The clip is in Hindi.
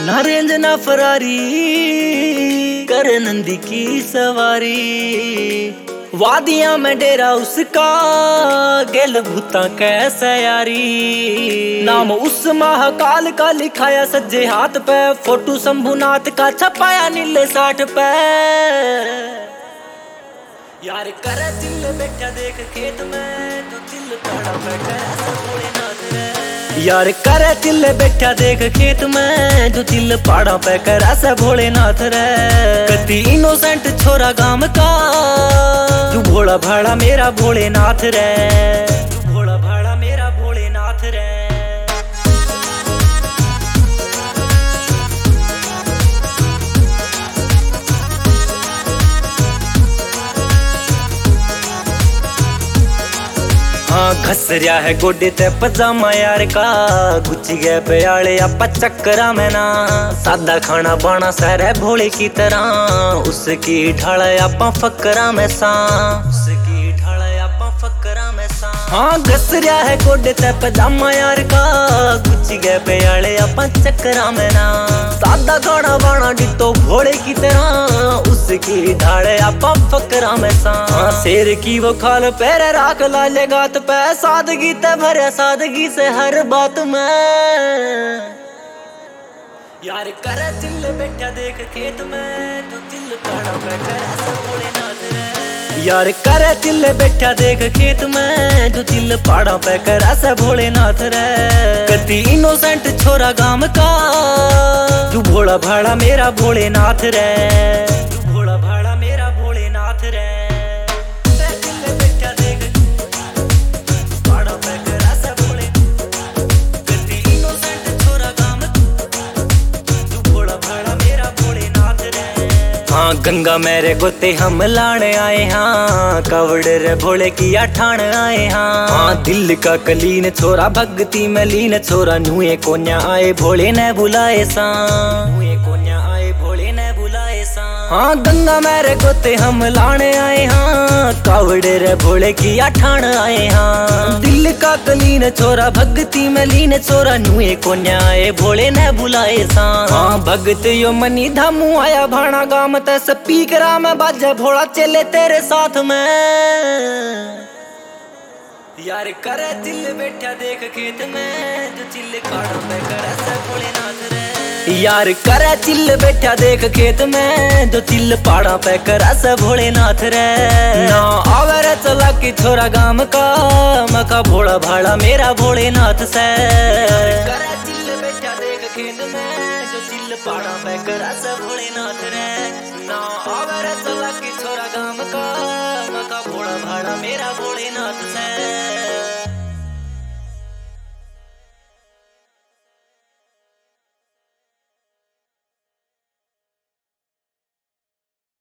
ना रेंज ना फरारी कर नंदी की सवारी। वादियां में डेरा उसका गेल भूता कैसे यारी। नाम उस महाकाल का लिखाया सज्जे हाथ पे, फोटो शंभुनाथ का छपाया नीले साठ पे। यार करे दिल बैठा देख खेत में, तो दिल पड़ा बैठा ऐसा भोलेनाथ रे। यार करे दिल बैठा देख खेत में, जो दिल पहाड़ा पे कर ऐसा भोलेनाथ रे। कति इनोसेंट छोरा गांव का, तू भोला भाड़ा मेरा भोलेनाथ रे। तू भोला भाड़ा मेरा भोलेनाथ रे। हाँ घस रहा है गोडे ते पजामा यार का, गुच गए प्याले आपा चक्करा में ना। सादा खाना बाना सारे भोले की तरह, उसकी ढाल आपा फकरा में सा। उसकी ढाल आपा फकरा में सा। हाँ घस रहा है गोडे ते पजामा यार का, गुच गए प्याले आपा चक्करा में ना। सादा खाना बाना डिटो भोले की तरह, उसकी ढाल आपा फकरा में सा। हाँ शेर की वो खाल पैर राख लाले गात पे, सादगी ते भरे सादगी से हर बात में। यार करे दिल बैठा देख खेत में, तो दिल पड़ा बैठा ऐसा भोलेनाथ रे। यार करे दिल बैठा देख खेत में, जो दिल पहाड़ा पे कर ऐसा भोलेनाथ रे। कति इनोसेंट छोरा गांव का, तू भोला भाड़ा मेरा भोलेनाथ रे। तू भोला भाड़ा मेरा भोलेनाथ रे। हाँ गंगा मेरे गोते हम लाने आए हाँ, कावड़ रे भोले की ठाण आए हाँ। दिल का कलीन छोरा भक्ति में लीन छोरा, नुए कोन्या आए भोले ने बुलाए सा। नुए कोन्या आए भोले ने बुलाए सा। हाँ गंगा मेरे गोते हम लाने आए हाँ, कावड़ रे भोले की ठाण आए हाँ। दिल का कलीन छोरा भक्ति में लीन छोरा, नुए कोन्या आए भोले ने बुलाए सा। हाँ भगत यो मनी धामू आया भाणा गाम ते, स्पीकरा में बाजे भोला चले तेरे साथ में। यार करे दिल बैठा देख खेत में, जो चिल्ले पहाड़ों पे करे ऐसा भोलेनाथ रे। यार करे चिल्ल बैठा देख खेत में, जो चिल्ल पहाड़ा पे कर ऐसा भोलेनाथ रे। ना आवे रे चला की छोरा गांव का, मका भोला भाड़ा मेरा भोलेनाथ से। करे चिल्ल बैठा देख खेत में, जो चिल्ल पहाड़ा पे कर ऐसा भोलेनाथ रे। ना आवे रे चला की छोरा गांव का, मका भोला भाड़ा मेरा भोलेनाथ से।